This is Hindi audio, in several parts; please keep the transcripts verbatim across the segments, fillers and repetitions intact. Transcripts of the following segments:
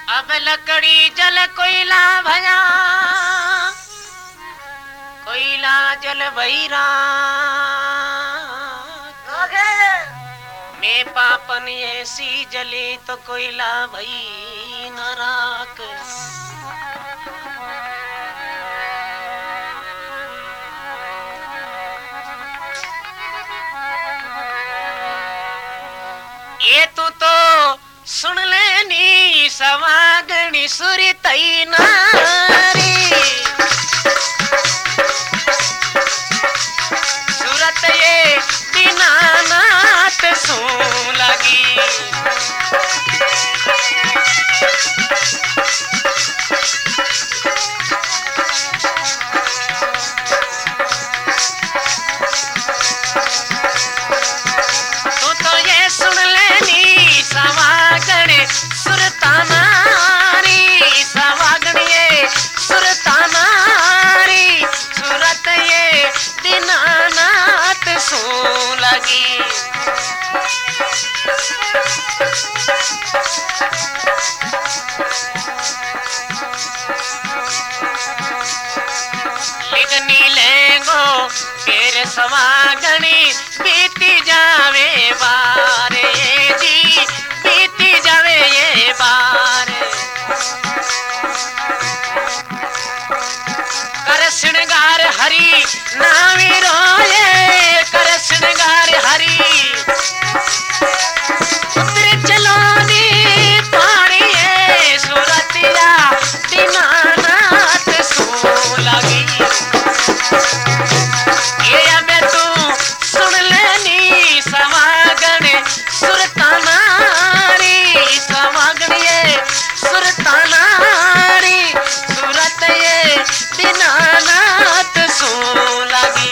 अब लकड़ी जल कोयला भया, कोयला जल भैरा में पापन ऐसी जले तो कोयला भई नरक। ये तू तो सुन लेनी सवागणी सुरी तई नारी, सूरत ये दीनानाथ सू लगी। तू तो ये सुन लेनी सवागणी सुरता नारी, सवागणी ये सुरता नारी, सूरत ये दीनानाथ सू लगी। लिगनी लेंगो फिर सवागणी बीती जावे बारे जी, बीती जावे ये बार। कर श्रृंगार हरि नामी रोए, कर श्रृंगार हरि उतर चलो नी पाड़िए, सूरतिया दीनानाथ सू लगी। ये अब तू सुन लेनी सवागण सुरता नारी, सवागण ये सुरता नारी, सूरत ये दीनानाथ सू लगी।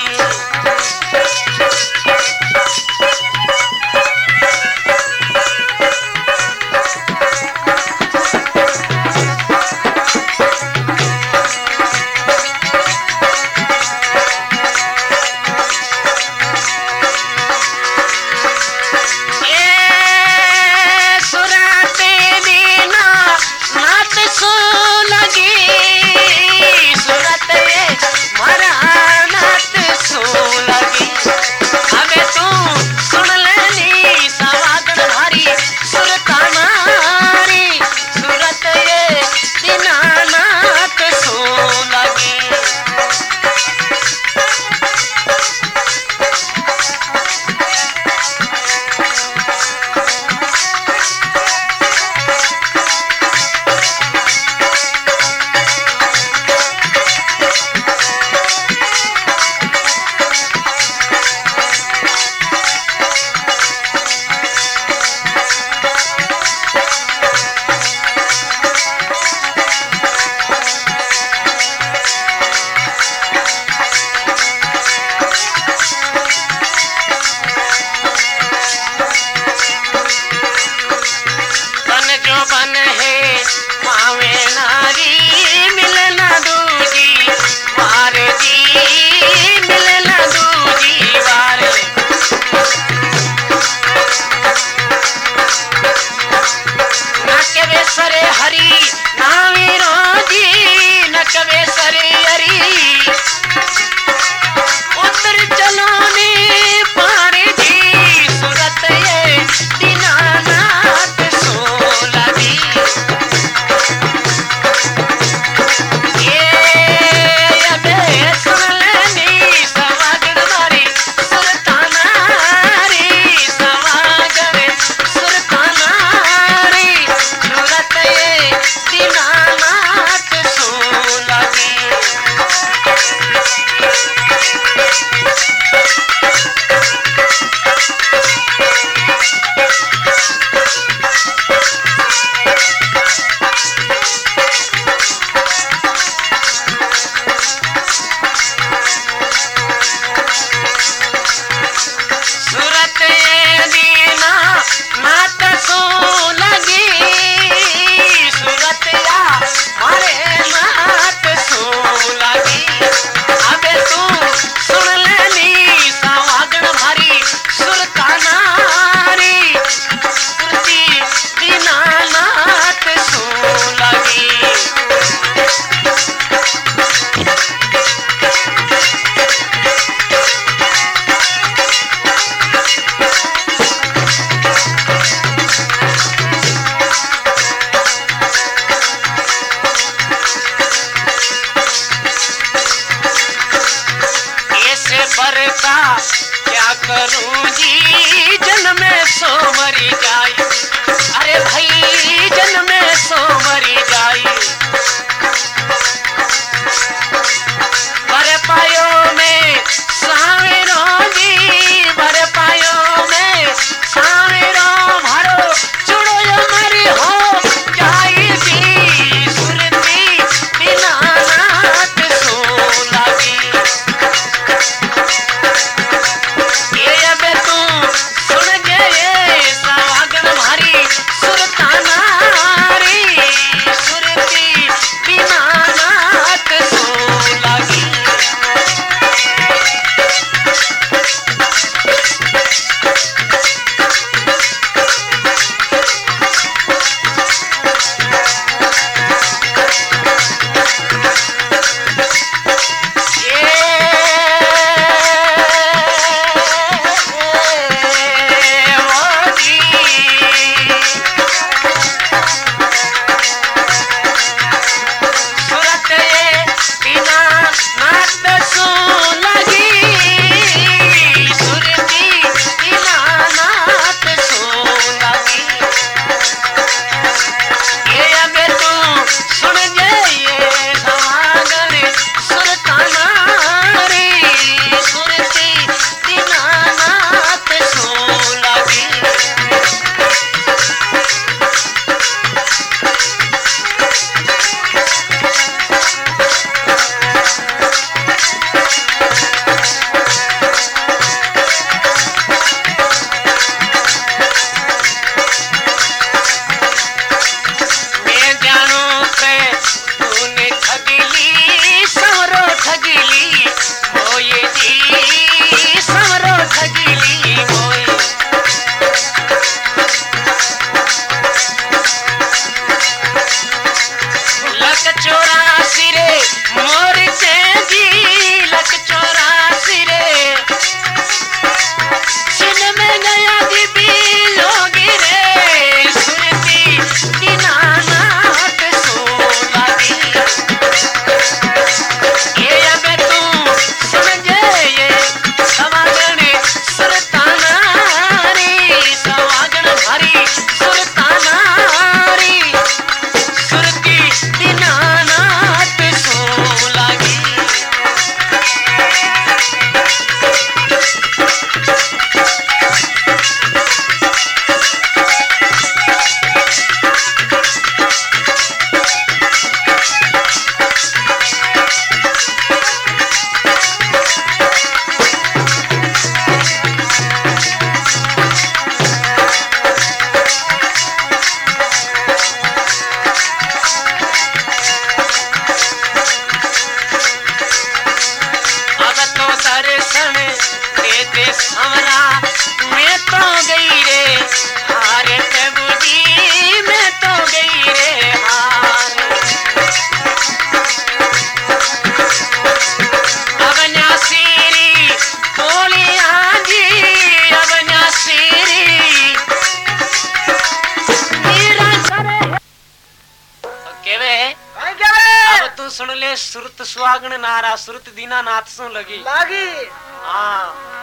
रे भाई क्या रे अब तू सुन ले सुरत सुहागण नारा सुरत दीनानाथ सो लगी लागी हाँ